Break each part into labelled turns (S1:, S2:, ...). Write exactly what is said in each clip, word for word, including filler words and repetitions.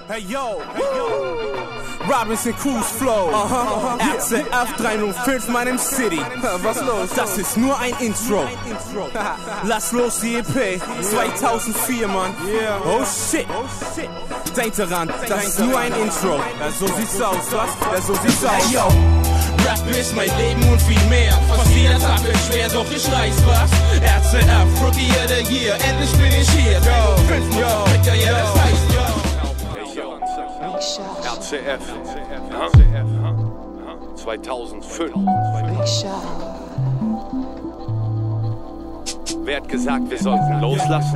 S1: Hey yo, hey yo. Robinson Cruise Flow. Aha, uh-huh. R C F drei null fünf, meinem City. Was los? Das ist nur ein Intro. Lass los, die E P. zweitausendvier, Mann. Oh shit. Denk daran, das ist nur ein Intro. Ja, so sieht's aus, was? Ja, so sieht's aus. Hey yo. Rap ist mein Leben und viel mehr. Fast jeder Tag wird schwer, doch ich reiß was. R C F, Rookie of the Year. Endlich bin ich hier. Yo, fünf yo, Richter, ja, das heißt yo.
S2: R C F, zweitausendfünf. Wer hat gesagt, wir sollten loslassen?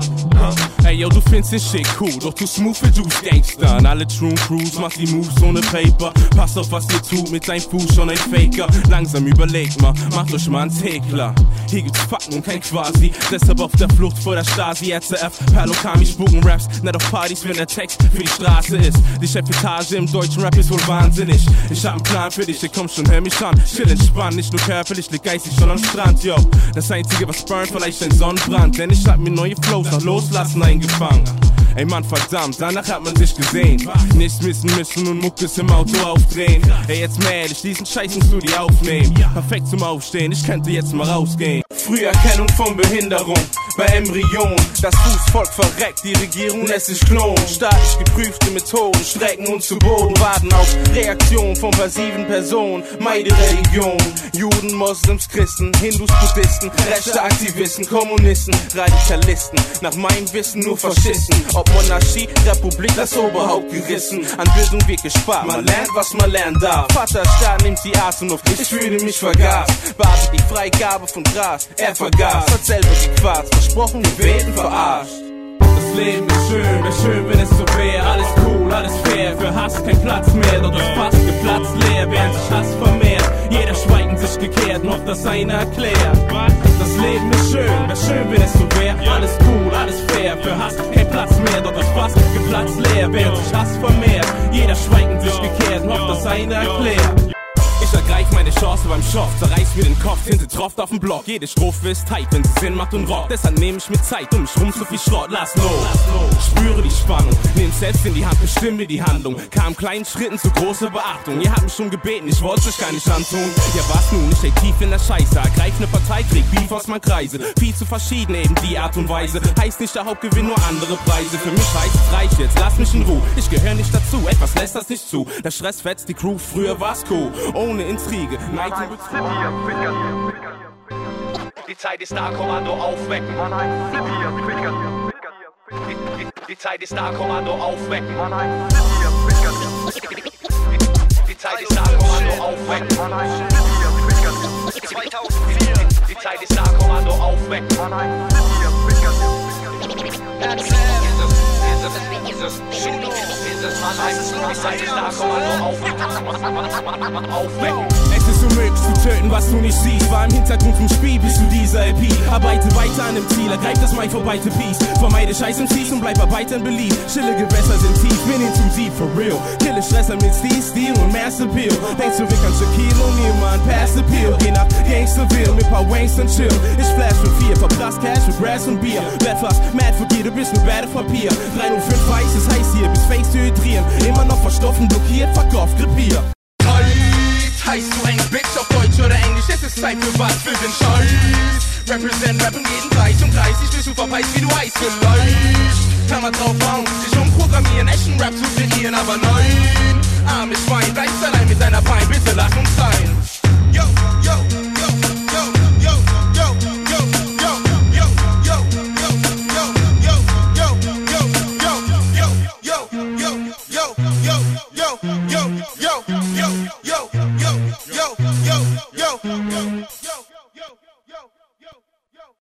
S1: Ey yo, du findest den Shit cool, doch du smooth wie du's Gangster. Alle True Crews macht die Moves ohne Paper. Passt auf, was ihr tut, mit deinem Fuß schon ein Faker. Langsam überlegt mal, macht euch mal einen Thekler. Hier gibt's Fakten und kein Quasi, deshalb auf der Flucht vor der Stasi. R C F, Perlokami, spucken Raps, nicht auf Partys, wenn der Text für die Straße ist. Die Chefetage im deutschen Rap ist wohl wahnsinnig. Ich hab einen Plan für dich, der kommt schon, hör mich an. Chill entspannt, nicht nur körperlich, lieg geistig schon am Strand, yo. Das Einzige, was burnt, vielleicht ein Sonnenbrand, denn ich hab mir neue Flows nach Loslassen eingefangen. Ey Mann, verdammt, danach hat man sich gesehen. Nichts missen müssen und Muckes im Auto aufdrehen. Ey, jetzt mal ehrlich, diesen Scheiß ins Studio aufnehmen. Perfekt zum Aufstehen, ich könnte jetzt mal rausgehen. Früherkennung von Behinderung bei Embryonen. Das Fußvolk verreckt, die Regierung lässt sich klonen. Staatlich geprüfte Methoden strecken uns zu Boden. Warten auf Reaktion von passiven Personen. Meide Religion, Juden, Moslems, Christen, Hindus, Buddhisten, rechte Aktivisten, Kommunisten, Radikalisten. Nach meinem Wissen nur Faschisten. Ob Monarchie, Republik, das Oberhaupt gerissen. An Bildung wird gespart, man lernt, was man lernen darf. Vaterstaat nimmt die Atemluft, ich fühle mich vergaßt. Warte die Freigabe von Gras, er vergaß, hat selber gequarzt. Versprochen, wir werden verarscht. Das Leben ist schön, wär schön, wenn es so wär. Alles cool, alles fair, für Hass kein Platz mehr. Doch das Fass geplatzt leer, während sich Hass vermehrt. Jeder schweigend sich gekehrt, noch das einer erklärt. Das Leben ist schön, wär schön, wenn es so wär. Alles cool, alles fair, für Hass kein Platz mehr. Doch das Fass geplatzt leer, während sich Hass vermehrt. Jeder schweigend sich gekehrt, noch das einer erklärt. Ich ergreif meine Chance beim Schock, zerreiß mir den Kopf, Tinte tropft auf dem Block. Jede Strophe ist tight, wenn sie Sinn macht und Rock. Deshalb nehm ich mir Zeit, um mich rum so viel Schrott, lass los. Spüre die Spannung, nehm selbst in die Hand, bestimme die Handlung. Kam kleinen Schritten zu großer Beachtung. Ihr habt mich schon gebeten, ich wollte euch gar nicht antun. Ja was nun, ich steh tief in der Scheiße, ergreif ne Partei, krieg Beef aus meinem Kreise. Viel zu verschieden, eben die Art und Weise. Heißt nicht der Hauptgewinn, nur andere Preise. Für mich heißt es reicht jetzt, lass mich in Ruhe. Ich gehör nicht dazu, etwas lässt das nicht zu. Der Stress fetzt die Crew, früher war's cool. Ohne Intrige, Night in
S2: Die Zeit ist da, Kommando aufwecken. Die, die, die Zeit ist da, Kommando aufwecken. Die Zeit ist da, Kommando aufwecken. Die Zeit ist da, Kommando aufwecken.
S1: Es ist unmöglich zu töten, was du nicht siehst. War im Hintergrund vom Spiel bis zu dieser L P. Arbeite weiter an dem Ziel, ergreif das Mic vorbei to Peace. Vermeide Scheiß im Ziel und bleib arbeitern beliebt. Stille Gewässer sind tief, bin in too deep for real. Kille Stresser mit Stil, Stil und Master Appeal. Denk zurück an Shaquille O'Neal, man, pass the Peel. Geh nach Gangsterville mit paar Wangs und Chill. Ich flash mit vier, verprass Cash mit Brass und Bier. Werd fast mad für dir, du bist nur bad Papier. drei null fünf weiß, es heißt hier, bis Face dehydrieren. Immer noch verstoffen, blockiert, verkauft, krepier.
S3: Heißt du ein Bitch auf Deutsch oder Englisch? Es ist Zeit für was, für den Scheiß. Represent, rappen jeden Kreis um Kreis. Ich will super weiß, wie du heißt, vielleicht kann man drauf bauen, sich umprogrammieren, echten Rap zu kreieren. Aber nein, armes Schwein, bleibst allein mit deiner Pein. Bitte lach